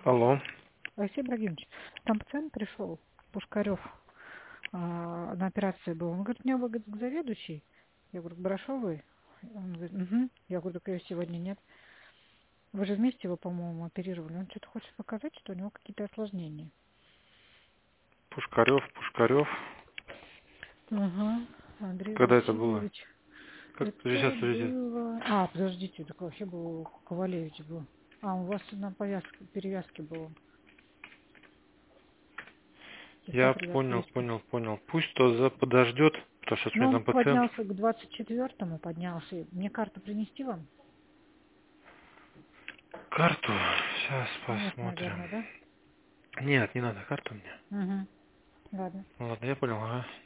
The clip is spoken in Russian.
Алло. Алексей Ибрагимович, там пациент пришел, Пушкарев, на операции был. Он говорит, у меня говорит, к заведующей. Я говорю, к Барашовой? Он говорит, угу. Я говорю, так ее сегодня нет. Вы же вместе его, по-моему, оперировали. Он что-то хочет показать, что у него какие-то осложнения. Пушкарев. Ага, Андрей Когда это было? Васильевич. Как? Это Подождите. было... подождите, так вообще был Ковалевич был. У вас на повязке, перевязке было. Киста Я привязки понял. есть. Пусть то подождет, потому что сейчас у Ну, меня он там пациент. поднялся к 24-му, поднялся. Мне карту принести вам? Карту. Сейчас Нет, посмотрим. наверное, да? Нет, не надо карту мне. Угу. Ладно. Ладно, я понял, ага.